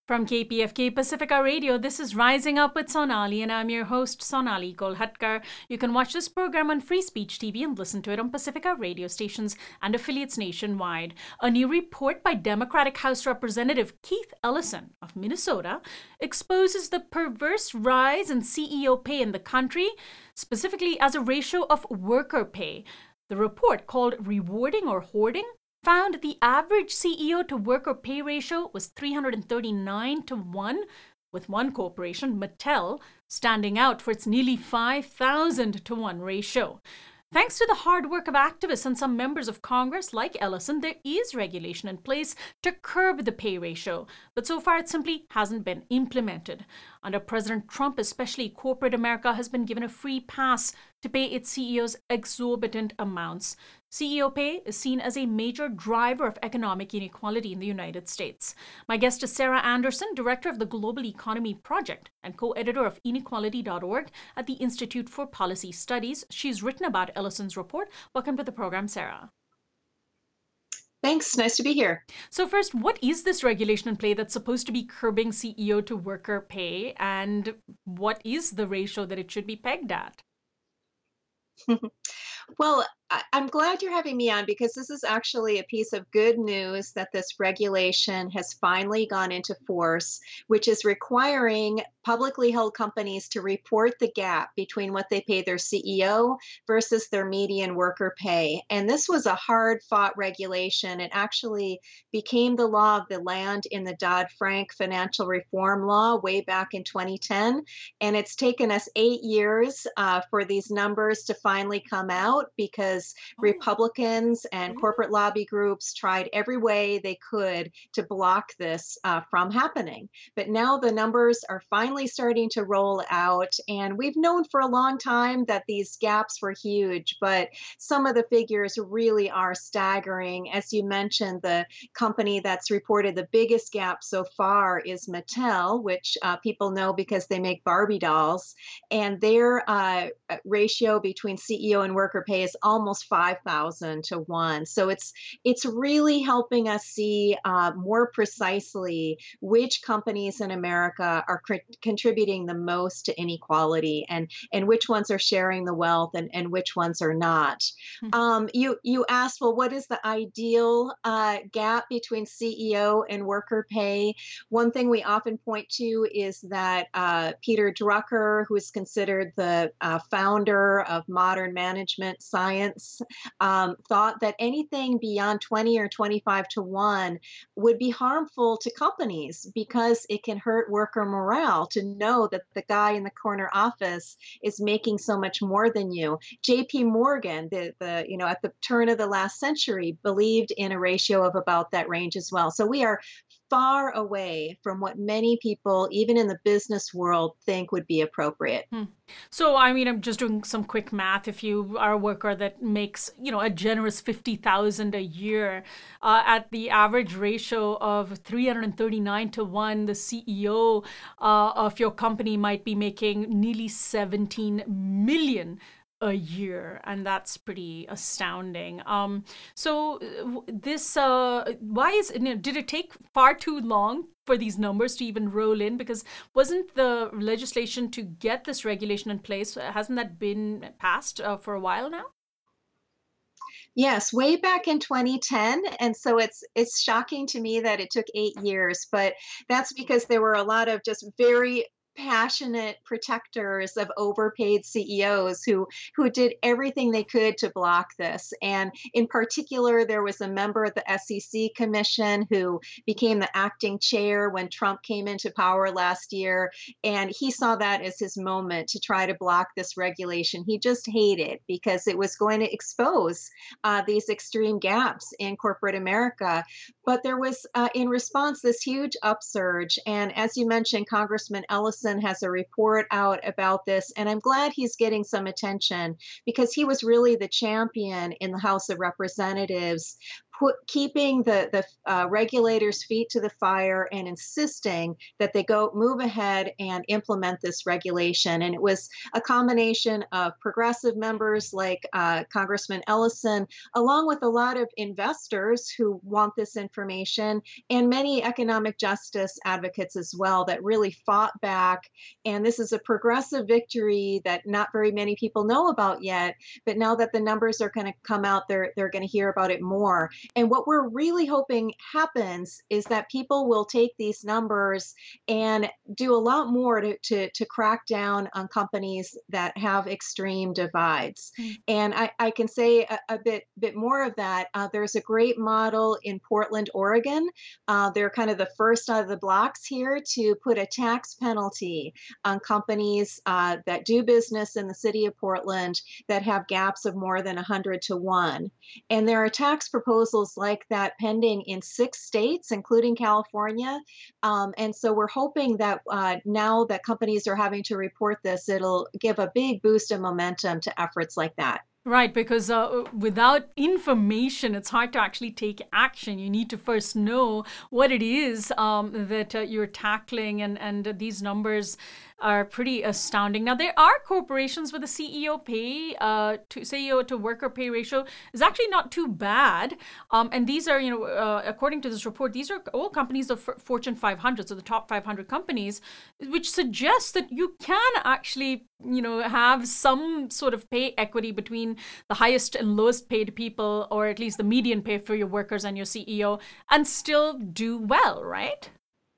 From KPFK Pacifica Radio, this is Rising Up with Sonali, and I'm your host, Sonali Kolhatkar. You can watch this program on Free Speech TV and listen to it on Pacifica radio stations and affiliates nationwide. A new report by Democratic House Representative Keith Ellison of Minnesota exposes the perverse rise in CEO pay in the country, specifically as a ratio of worker pay. The report, called Rewarding or Hoarding, found the average CEO to worker pay ratio was 339 to 1, with one corporation, Mattel, standing out for its nearly 5,000 to 1 ratio. Thanks to the hard work of activists and some members of Congress like Ellison, there is regulation in place to curb the pay ratio, but so far it simply hasn't been implemented. Under President Trump, especially, corporate America has been given a free pass to pay its CEOs exorbitant amounts. CEO pay is seen as a major driver of economic inequality in the United States. My guest is Sarah Anderson, director of the Global Economy Project and co-editor of Inequality.org at the Institute for Policy Studies. She's written about Ellison's report. Welcome to the program, Sarah. Thanks. Nice to be here. So first, what is this regulation in play that's supposed to be curbing CEO to worker pay, and what is the ratio that it should be pegged at? Well, I'm glad you're having me on because this is actually a piece of good news that this regulation has finally gone into force, which is requiring publicly held companies to report the gap between what they pay their CEO versus their median worker pay. And this was a hard-fought regulation. It actually became the law of the land in the Dodd-Frank financial reform law way back in 2010. And it's taken us 8 years for these numbers to finally come out because Republicans and corporate lobby groups tried every way they could to block this from happening. But now the numbers are finally starting to roll out, and we've known for a long time that these gaps were huge, but some of the figures really are staggering. As you mentioned, the company that's reported the biggest gap so far is Mattel, which people know because they make Barbie dolls, and their ratio between CEO and worker pay is almost 5,000 to 1. So it's really helping us see more precisely which companies in America are contributing the most to inequality, and which ones are sharing the wealth and which ones are not. You asked, well, what is the ideal gap between CEO and worker pay? One thing we often point to is that Peter Drucker, who is considered the founder of modern management science, thought that anything beyond 20 or 25 to 1 would be harmful to companies because it can hurt worker morale to know that the guy in the corner office is making so much more than you. J.P. Morgan, at the turn of the last century, believed in a ratio of about that range as well. So we are far away from what many people, even in the business world, think would be appropriate. So, I'm just doing some quick math. If you are a worker that makes, a generous $50,000 a year, at the average ratio of 339 to 1, the CEO of your company might be making nearly 17 million a year, and that's pretty astounding. This why did it take far too long for these numbers to even roll in? Because wasn't the legislation to get this regulation in place, hasn't that been passed for a while now? Yes, way back in 2010. And so it's shocking to me that it took 8 years, but that's because there were a lot of just very passionate protectors of overpaid CEOs who did everything they could to block this. And in particular, there was a member of the SEC Commission who became the acting chair when Trump came into power last year. And he saw that as his moment to try to block this regulation. He just hated because it was going to expose these extreme gaps in corporate America. But there was, in response, this huge upsurge. And as you mentioned, Congressman Ellison has a report out about this, and I'm glad he's getting some attention because he was really the champion in the House of Representatives keeping the regulators' feet to the fire and insisting that they go move ahead and implement this regulation. And it was a combination of progressive members like Congressman Ellison, along with a lot of investors who want this information, and many economic justice advocates as well that really fought back. And this is a progressive victory that not very many people know about yet, but now that the numbers are going to come out, they're going to hear about it more. And what we're really hoping happens is that people will take these numbers and do a lot more to crack down on companies that have extreme divides. And I can say a bit more of that. There's a great model in Portland, Oregon. They're kind of the first out of the blocks here to put a tax penalty on companies that do business in the city of Portland that have gaps of more than 100 to 1. And there are tax proposals like that pending in 6 states, including California. And so we're hoping that now that companies are having to report this, it'll give a big boost of momentum to efforts like that. Right, because without information, it's hard to actually take action. You need to first know what it is that you're tackling, and these numbers are pretty astounding. Now, there are corporations where the CEO pay to CEO to worker pay ratio is actually not too bad. And these are, according to this report, these are all companies of Fortune 500, so the top 500 companies, which suggests that you can actually, have some sort of pay equity between the highest and lowest paid people, or at least the median pay for your workers and your CEO, and still do well, right?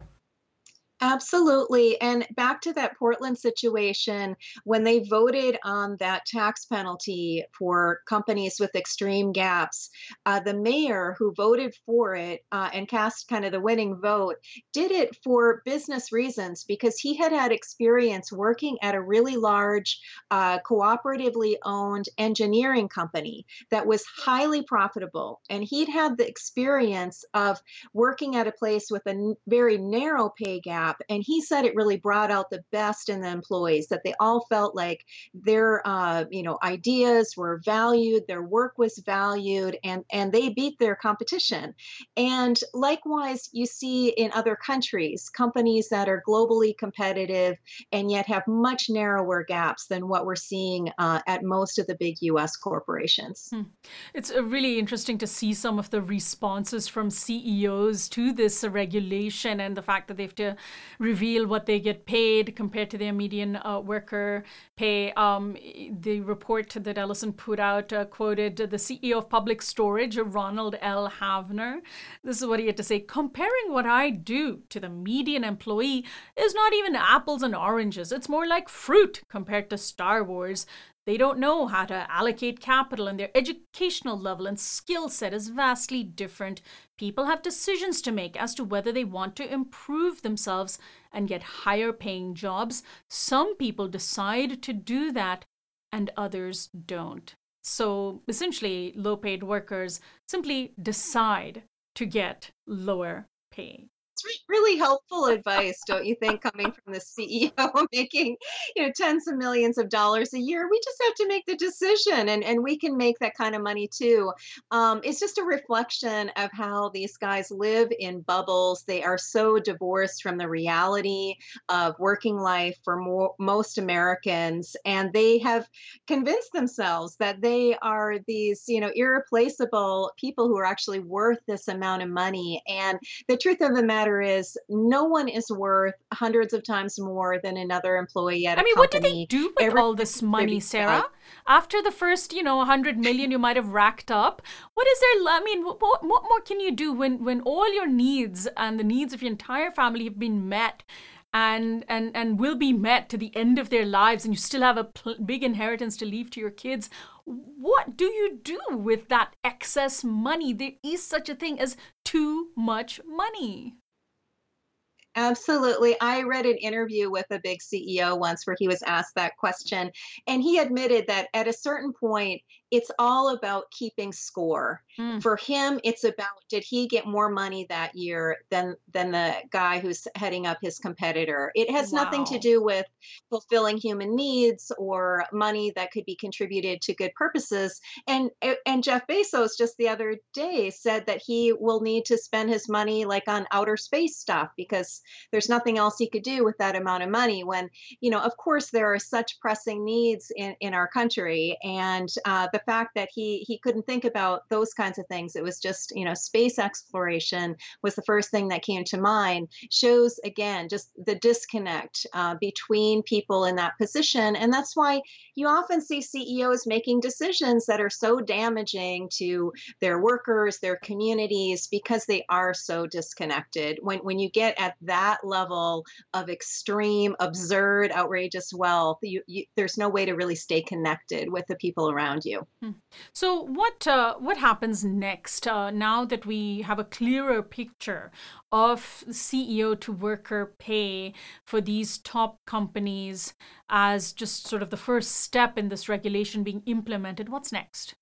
Absolutely. And back to that Portland situation, when they voted on that tax penalty for companies with extreme gaps, the mayor who voted for it and cast kind of the winning vote did it for business reasons because he had had experience working at a really large, cooperatively owned engineering company that was highly profitable. And he'd had the experience of working at a place with a very narrow pay gap. And he said it really brought out the best in the employees, that they all felt like their ideas were valued, their work was valued, and they beat their competition. And likewise, you see in other countries, companies that are globally competitive and yet have much narrower gaps than what we're seeing at most of the big US corporations. It's really interesting to see some of the responses from CEOs to this regulation and the fact that they have to reveal what they get paid compared to their median worker pay. The report that Ellison put out quoted the CEO of Public Storage, Ronald L. Havner. This is what he had to say: comparing what I do to the median employee is not even apples and oranges. It's more like fruit compared to Star Wars. They don't know how to allocate capital, and their educational level and skill set is vastly different. People have decisions to make as to whether they want to improve themselves and get higher paying jobs. Some people decide to do that and others don't. So essentially, low paid workers simply decide to get lower pay. It's really helpful advice, don't you think, coming from the CEO making, tens of millions of dollars a year? We just have to make the decision, and we can make that kind of money too. It's just a reflection of how these guys live in bubbles. They are so divorced from the reality of working life for most Americans, and they have convinced themselves that they are these, irreplaceable people who are actually worth this amount of money. And the truth of the matter is no one is worth hundreds of times more than another employee at a company. What do they do with all this money, Sarah? After the first, 100 million you might have racked up, what is there? What more can you do when all your needs and the needs of your entire family have been met and will be met to the end of their lives, and you still have a big inheritance to leave to your kids? What do you do with that excess money? There is such a thing as too much money. Absolutely. I read an interview with a big CEO once where he was asked that question, and he admitted that at a certain point, it's all about keeping score. Mm. For him, it's about did he get more money that year than the guy who's heading up his competitor. It has nothing to Wow. do with fulfilling human needs or money that could be contributed to good purposes. And Jeff Bezos just the other day said that he will need to spend his money like on outer space stuff because there's nothing else he could do with that amount of money when of course there are such pressing needs in our country. And the fact that he couldn't think about those kinds of things, it was just space exploration was the first thing that came to mind, shows again just the disconnect between people in that position. And that's why you often see CEOs making decisions that are so damaging to their workers, their communities, because they are so disconnected. When you get at that level of extreme, absurd, outrageous wealth, there's no way to really stay connected with the people around you. Hmm. So what happens next now that we have a clearer picture of CEO to worker pay for these top companies as just sort of the first step in this regulation being implemented? What's next?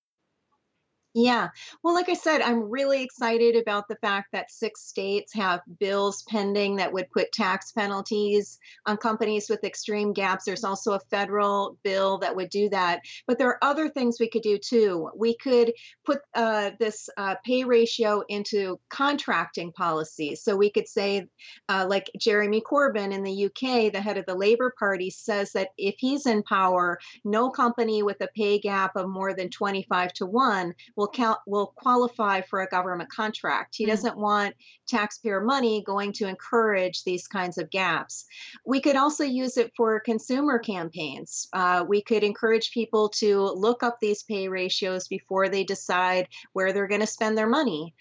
Yeah. Well, like I said, I'm really excited about the fact that 6 states have bills pending that would put tax penalties on companies with extreme gaps. There's also a federal bill that would do that. But there are other things we could do too. We could put this pay ratio into contracting policies. So we could say, like Jeremy Corbyn in the UK, the head of the Labour Party, says that if he's in power, no company with a pay gap of more than 25 to 1 will qualify for a government contract. He Mm. doesn't want taxpayer money going to encourage these kinds of gaps. We could also use it for consumer campaigns. We could encourage people to look up these pay ratios before they decide where they're going to spend their money.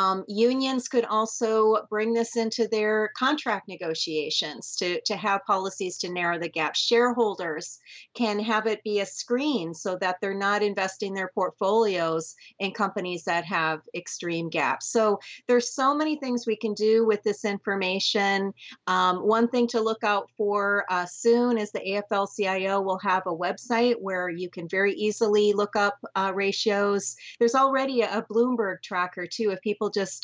Unions could also bring this into their contract negotiations to have policies to narrow the gap. Shareholders can have it be a screen so that they're not investing their portfolios in companies that have extreme gaps. So there's so many things we can do with this information. One thing to look out for soon is the AFL-CIO will have a website where you can very easily look up ratios. There's already a Bloomberg tracker too. If people just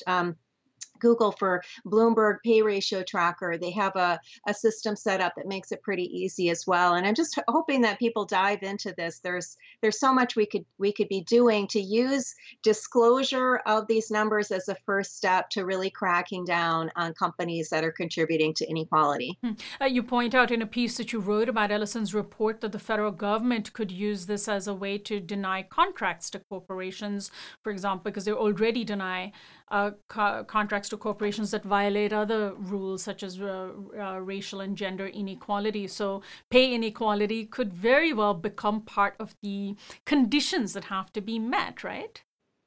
Google for Bloomberg pay ratio tracker. They have a system set up that makes it pretty easy as well. And I'm just hoping that people dive into this. There's so much we could be doing to use disclosure of these numbers as a first step to really cracking down on companies that are contributing to inequality. Hmm. You point out in a piece that you wrote about Ellison's report that the federal government could use this as a way to deny contracts to corporations, for example, because they already deny contracts to corporations that violate other rules such as racial and gender inequality. So pay inequality could very well become part of the conditions that have to be met, right?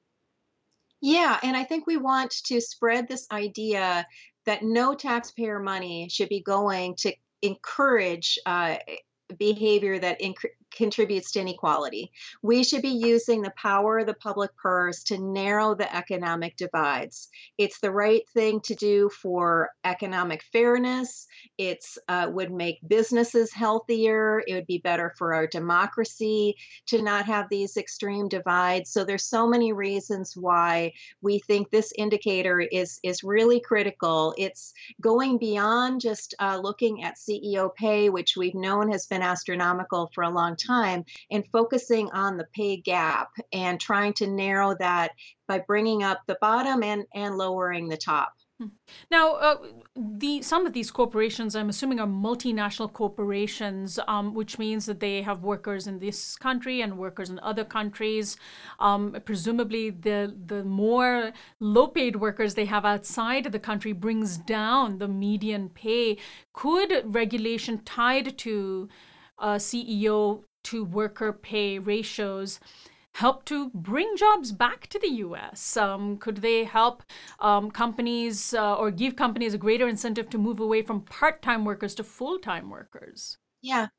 Yeah, and I think we want to spread this idea that no taxpayer money should be going to encourage behavior that contributes to inequality. We should be using the power of the public purse to narrow the economic divides. It's the right thing to do for economic fairness. It's would make businesses healthier. It would be better for our democracy to not have these extreme divides. So there's so many reasons why we think this indicator is really critical. It's going beyond just looking at CEO pay, which we've known has been astronomical for a long time, and focusing on the pay gap and trying to narrow that by bringing up the bottom and lowering the top. Hmm. Now, some of these corporations, I'm assuming, are multinational corporations, which means that they have workers in this country and workers in other countries. Presumably, the more low-paid workers they have outside of the country brings down the median pay. Could regulation tied to CEO to worker pay ratios help to bring jobs back to the US? Could they help companies or give companies a greater incentive to move away from part-time workers to full-time workers? Yeah.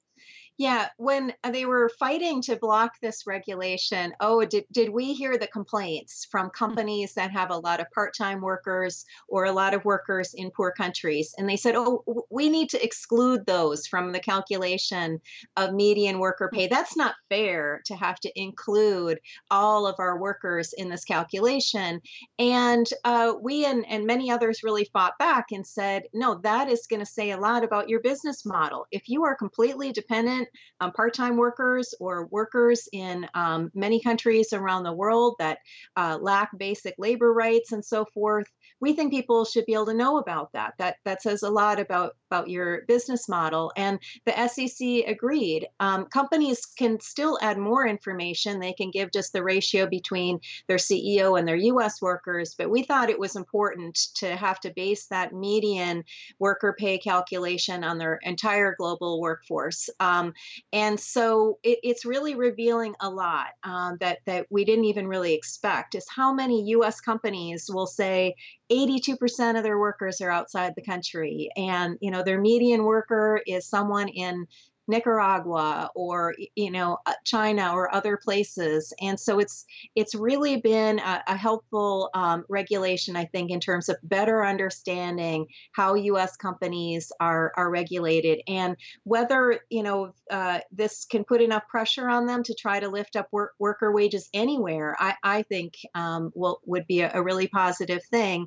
Yeah, when they were fighting to block this regulation, oh, did we hear the complaints from companies that have a lot of part-time workers or a lot of workers in poor countries? And they said, oh, we need to exclude those from the calculation of median worker pay. That's not fair to have to include all of our workers in this calculation. And we and many others really fought back and said, no, that is going to say a lot about your business model. If you are completely dependent part-time workers or workers in many countries around the world that lack basic labor rights and so forth. We think people should be able to know about that. That says a lot about your business model. And the SEC agreed. Companies can still add more information. They can give just the ratio between their CEO and their U.S. workers. But we thought it was important to have to base that median worker pay calculation on their entire global workforce. And so it's really revealing a lot that we didn't even really expect is how many U.S. companies will say 82% of their workers are outside the country, and their median worker is someone in Nicaragua or China or other places. And so it's really been a helpful regulation, I think, in terms of better understanding how U.S. companies are regulated and whether this can put enough pressure on them to try to lift up worker wages anywhere. I think would be a really positive thing.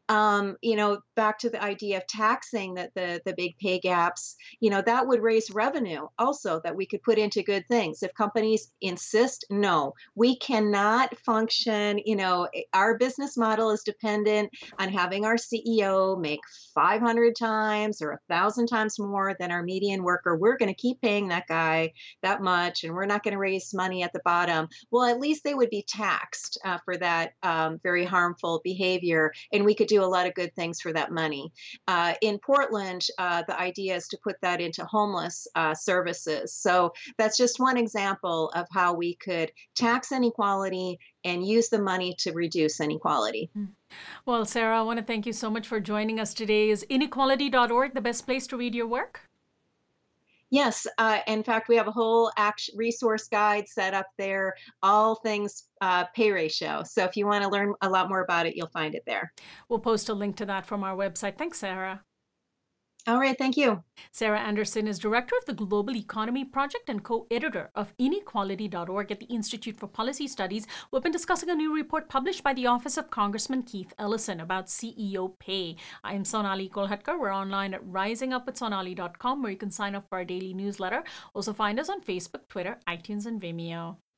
Back to the idea of taxing the big pay gaps, that would raise revenue also that we could put into good things. If companies insist, no, we cannot function. Our business model is dependent on having our CEO make 500 times or 1,000 times more than our median worker. We're going to keep paying that guy that much, and we're not going to raise money at the bottom. Well, at least they would be taxed for that very harmful behavior, and we could do a lot of good things for that money. In Portland, the idea is to put that into homeless services. So that's just one example of how we could tax inequality and use the money to reduce inequality. Well, Sarah, I want to thank you so much for joining us today. Is inequality.org the best place to read your work? Yes, in fact, we have a whole resource guide set up there, all things pay ratio. So if you want to learn a lot more about it, you'll find it there. We'll post a link to that from our website. Thanks, Sarah. All right, thank you. Sarah Anderson is director of the Global Economy Project and co-editor of inequality.org at the Institute for Policy Studies. We've been discussing a new report published by the Office of Congressman Keith Ellison about CEO pay. I'm Sonali Kolhatkar. We're online at risingupwithsonali.com, where you can sign up for our daily newsletter. Also find us on Facebook, Twitter, iTunes, and Vimeo.